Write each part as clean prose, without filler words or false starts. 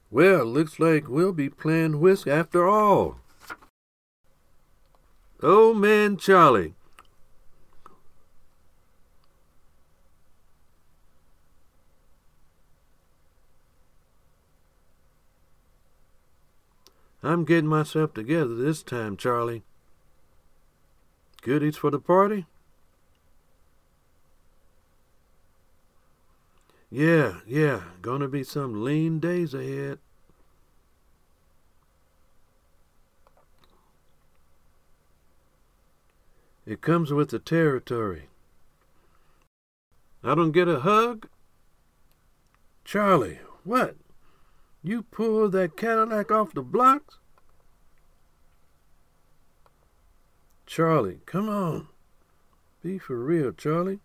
Well, looks like we'll be playing whist after all. Old man Charlie. I'm getting myself together this time, Charlie. Goodies for the party? Yeah, gonna be some lean days ahead. It comes with the territory. I don't get a hug? Charlie, what? You pulled that Cadillac off the blocks? Charlie, come on. Be for real, Charlie.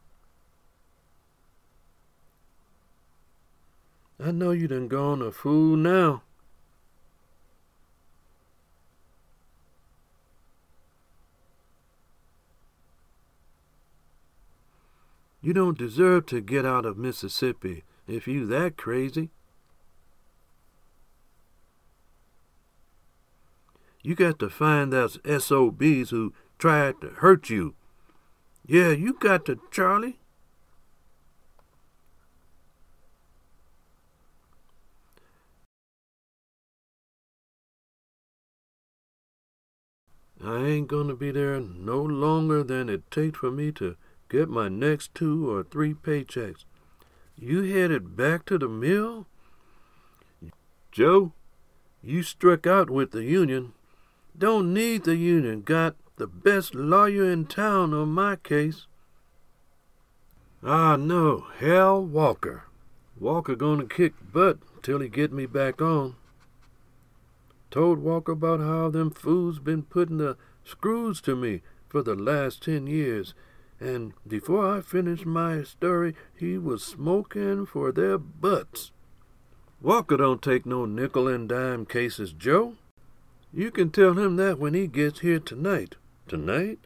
I know you done gone a fool now. You don't deserve to get out of Mississippi if you that crazy. You got to find those SOBs who tried to hurt you. Yeah, you got to, Charlie. I ain't gonna be there no longer than it takes for me to get my next 2 or 3 paychecks. You headed back to the mill? Joe, you struck out with the union. Don't need the union. Got the best lawyer in town on my case. Ah, no, Hal Walker. Walker gonna kick butt till he get me back on. Told Walker about how them fools been putting the screws to me for the last 10 years, and before I finished my story, he was smoking for their butts. Walker don't take no nickel and dime cases, Joe. You can tell him that when he gets here tonight. Tonight?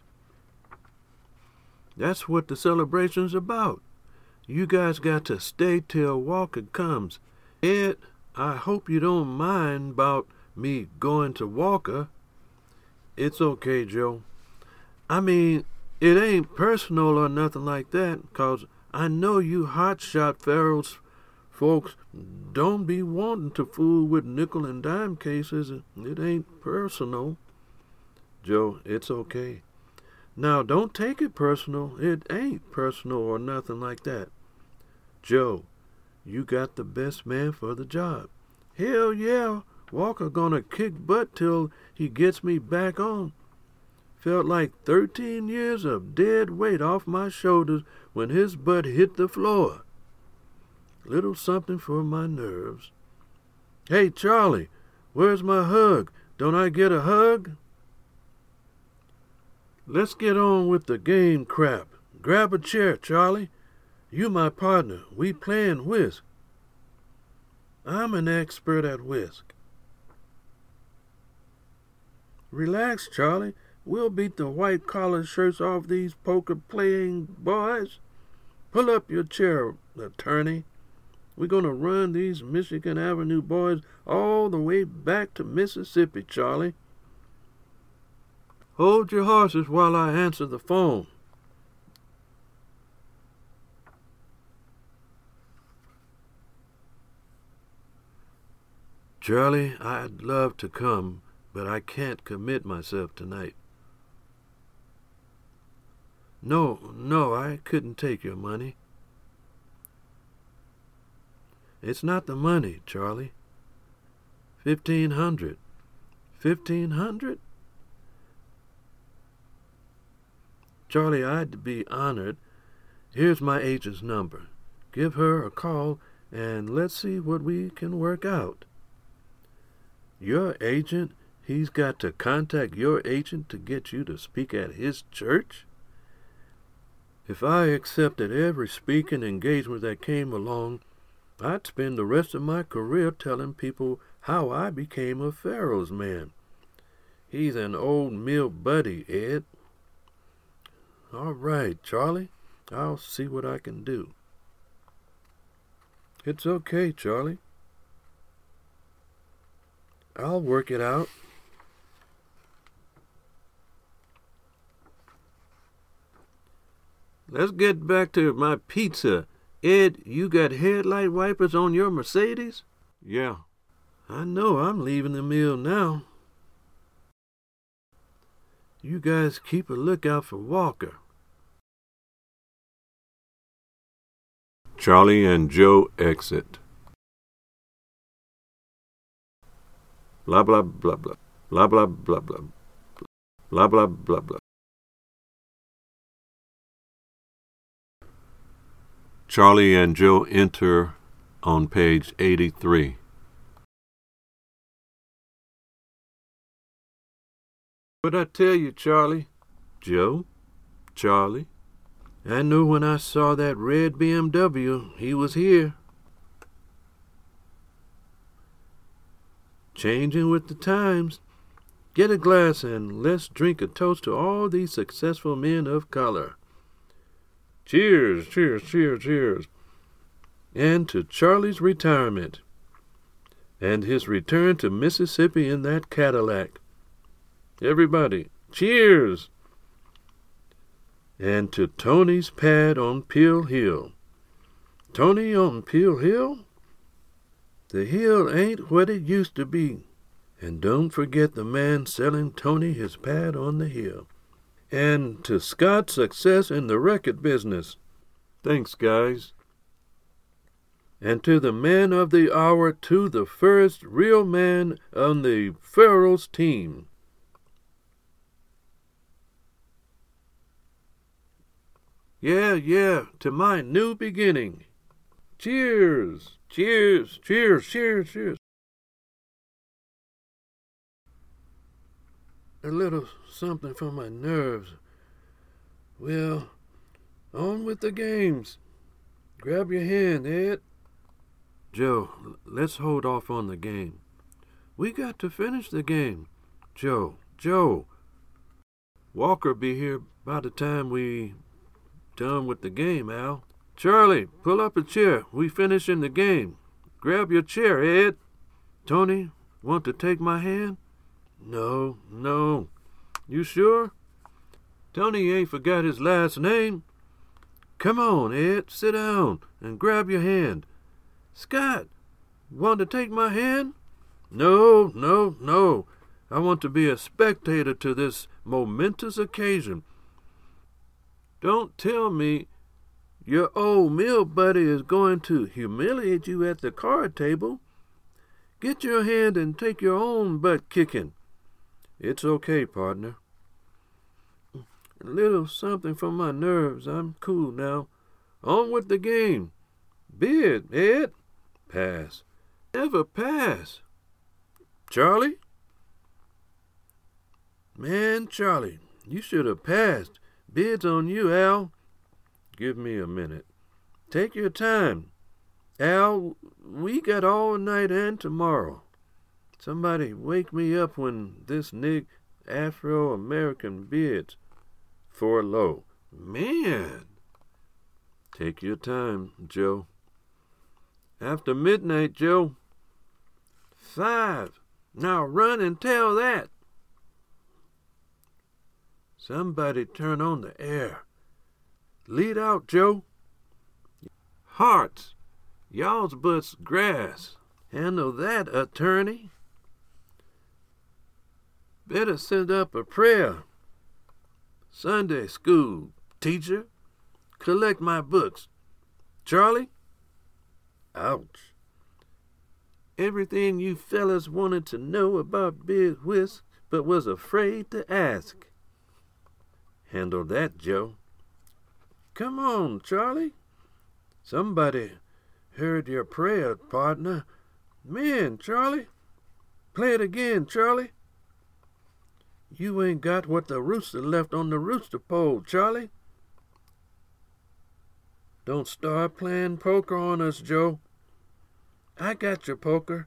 That's what the celebration's about. You guys got to stay till Walker comes. Ed, I hope you don't mind about me going to Walker. It's okay, Joe. I mean, it ain't personal or nothing like that, 'cause I know you hotshot Farrell's folks don't be wanting to fool with nickel and dime cases. It ain't personal. Joe, it's okay. Now, don't take it personal. It ain't personal or nothing like that. Joe, you got the best man for the job. Hell yeah, Walker gonna kick butt till he gets me back on. Felt like 13 years of dead weight off my shoulders when his butt hit the floor. Little something for my nerves. Hey, Charlie, where's my hug? Don't I get a hug? Let's get on with the game crap. Grab a chair, Charlie. You my partner. We playin' whisk. I'm an expert at whisk. Relax, Charlie. We'll beat the white-collar shirts off these poker-playing boys. Pull up your chair, attorney. We're gonna run these Michigan Avenue boys all the way back to Mississippi, Charlie. Hold your horses while I answer the phone. Charlie, I'd love to come, but I can't commit myself tonight. No, I couldn't take your money. It's not the money, Charlie. 1,500. 1,500? Charlie, I'd be honored. Here's my agent's number. Give her a call, and let's see what we can work out. Your agent? He's got to contact your agent to get you to speak at his church? If I accepted every speaking engagement that came along, I'd spend the rest of my career telling people how I became a Farrell's man. He's an old mill buddy, Ed. All right, Charlie. I'll see what I can do. It's okay, Charlie. I'll work it out. Let's get back to my pizza. Ed, you got headlight wipers on your Mercedes? Yeah. I know I'm leaving the mill now. You guys keep a lookout for Walker. Charlie and Joe exit. Blah, blah, blah, blah. Blah, blah, blah, blah. Blah, blah, blah, blah. Charlie and Joe enter on page 83. What'd I tell you, Charlie? Joe? Charlie? I knew when I saw that red BMW he was here. Changing with the times. Get a glass and let's drink a toast to all these successful men of color. Cheers, cheers, cheers, cheers. And to Charlie's retirement. And his return to Mississippi in that Cadillac. Everybody, cheers! And to Tony's pad on Pill Hill. Tony on Pill Hill? The hill ain't what it used to be. And don't forget the man selling Tony his pad on the hill. And to Scott's success in the record business. Thanks, guys. And to the man of the hour, to the first real man on the Pharaohs team. Yeah, to my new beginning. Cheers, cheers, cheers, cheers, cheers. A little something for my nerves. Well, on with the games. Grab your hand, Ed. Joe, let's hold off on the game. We got to finish the game. Joe. Walker be here by the time we done with the game, Al. Charlie, pull up a chair. We finishing the game. Grab your chair, Ed. Tony, want to take my hand? No. You sure? Tony ain't forgot his last name. Come on, Ed, sit down and grab your hand. Scott, want to take my hand? No. I want to be a spectator to this momentous occasion. Don't tell me your old mill buddy is going to humiliate you at the card table. Get your hand and take your own butt kicking. It's okay, partner. A little something for my nerves. I'm cool now. On with the game. Bid, Ed. Pass. Never pass. Charlie? Man, Charlie, you should have passed. Bid's on you, Al. Give me a minute. Take your time. Al, we got all night and tomorrow. Somebody wake me up when this Afro-American bids. 4 low. Man! Take your time, Joe. After midnight, Joe. 5. Now run and tell that. Somebody turn on the air. Lead out, Joe. Hearts. Y'all's butts grass. Handle that, attorney. Better send up a prayer. Sunday school, teacher. Collect my books. Charlie? Ouch. Everything you fellas wanted to know about Big Whisk, but was afraid to ask. Handle that, Joe. Come on, Charlie. Somebody heard your prayer, partner. Man, Charlie. Play it again, Charlie. You ain't got what the rooster left on the rooster pole, Charlie. Don't start playing poker on us, Joe. I got your poker.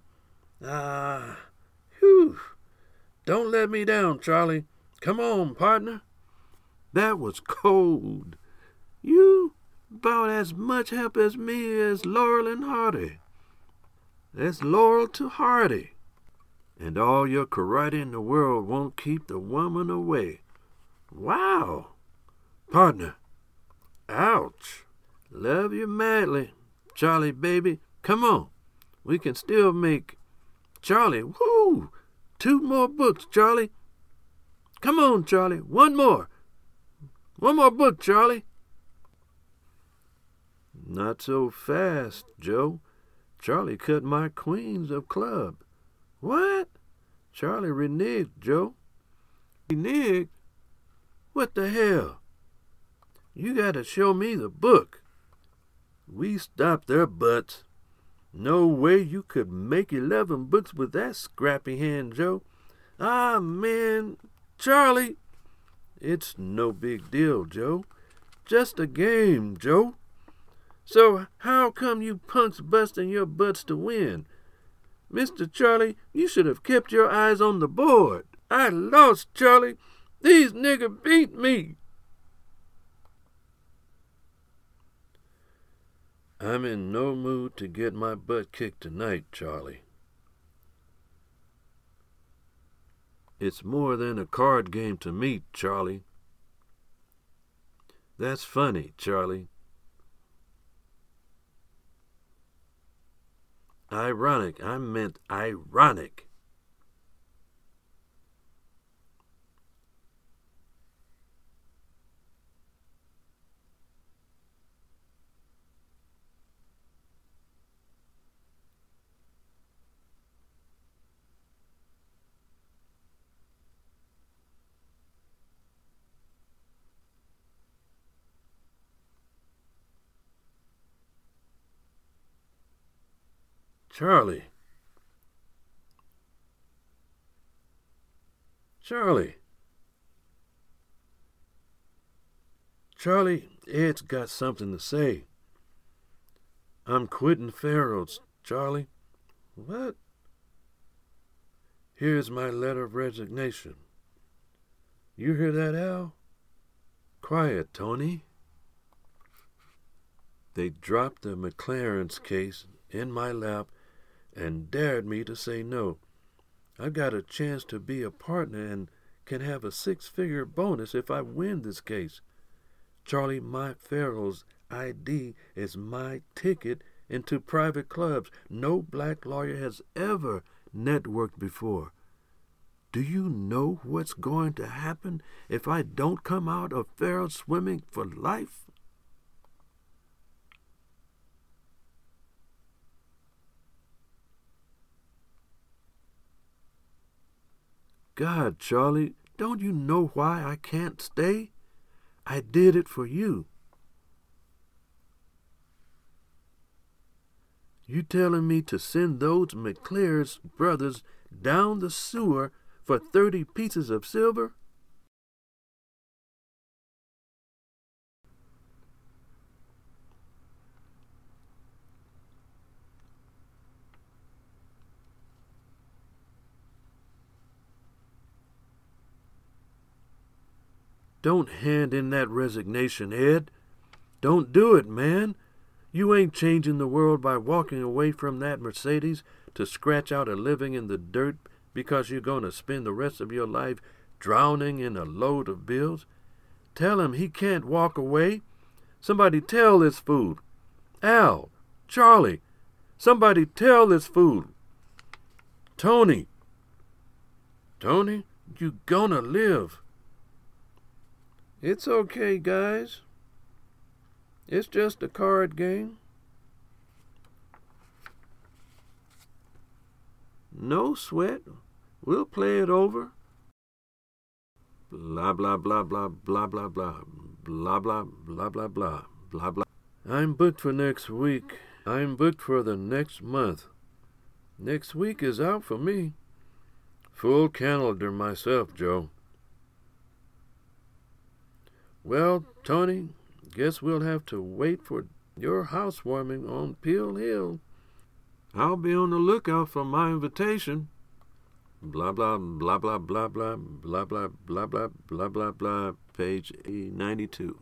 Whew. Don't let me down, Charlie. Come on, partner. That was cold. You about as much help as me as Laurel and Hardy. That's Laurel to Hardy. and all your karate in the world won't keep the woman away. Wow! Partner. Ouch! Love you madly, Charlie baby. Come on. We can still make... Charlie, whoo! 2 more books, Charlie. Come on, Charlie. 1 more. 1 more book, Charlie. Not so fast, Joe. Charlie cut my queens of club. What? Charlie reneged, Joe. Reneged? What the hell? You gotta show me the book. We stopped their butts. No way you could make 11 books with that scrappy hand, Joe. Ah, man, Charlie. It's no big deal, Joe. Just a game, Joe. So how come you punks busting your butts to win? Mr. Charlie, you should have kept your eyes on the board. I lost, Charlie. These niggas beat me. I'm in no mood to get my butt kicked tonight, Charlie. It's more than a card game to me, Charlie. That's funny, Charlie. Ironic. I meant ironic. Charlie. Charlie. Charlie, Ed's got something to say. I'm quitting Pharaoh's, Charlie. What? Here's my letter of resignation. You hear that, Al? Quiet, Tony. They dropped the McLaren's case in my lap and dared me to say no. I got a chance to be a partner and can have a 6-figure bonus if I win this case. Charlie, my Pharaoh's ID is my ticket into private clubs. No black lawyer has ever networked before. Do you know what's going to happen if I don't come out of Pharaoh swimming for life? God, Charlie, don't you know why I can't stay? I did it for you. You telling me to send those McClare's brothers down the sewer for 30 pieces of silver? Don't hand in that resignation, Ed. Don't do it, man. You ain't changing the world by walking away from that Mercedes to scratch out a living in the dirt because you're going to spend the rest of your life drowning in a load of bills. Tell him he can't walk away. Somebody tell this fool. Al, Charlie, somebody tell this fool. Tony. Tony, you gonna live. It's okay, guys. It's just a card game. No sweat. We'll play it over. Blah, blah, blah, blah, blah, blah, blah. Blah, blah, blah, blah, blah, blah, blah. I'm booked for next week. I'm booked for the next month. Next week is out for me. Full calendar myself, Joe. Well, Tony, guess we'll have to wait for your housewarming on Peel Hill. I'll be on the lookout for my invitation. Blah, blah, blah, blah, blah, blah, blah, blah, blah, blah, blah, blah, blah, page 92.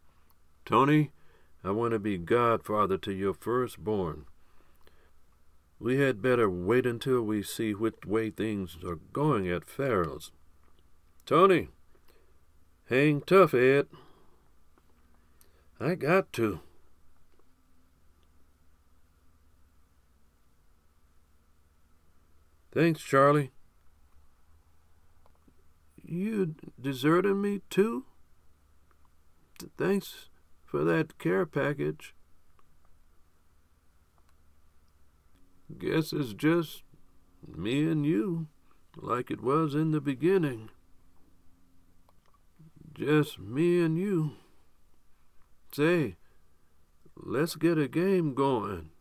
Tony, I want to be godfather to your firstborn. We had better wait until we see which way things are going at Farrell's. Tony, hang tough, Ed. I got to. Thanks, Charlie. You deserted me, too? Thanks for that care package. Guess it's just me and you, like it was in the beginning. Just me and you. Say, let's get a game going.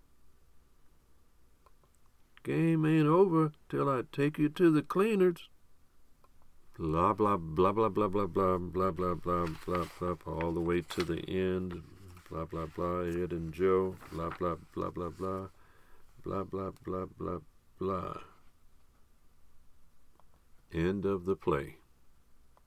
Game ain't over till I take you to the cleaners. Blah, blah, blah, blah, blah, blah, blah, blah, blah, blah, blah, blah, all the way to the end. Blah, blah, blah, Ed and Joe. Blah, blah, blah, blah, blah. Blah, blah, blah, blah, blah. End of the play.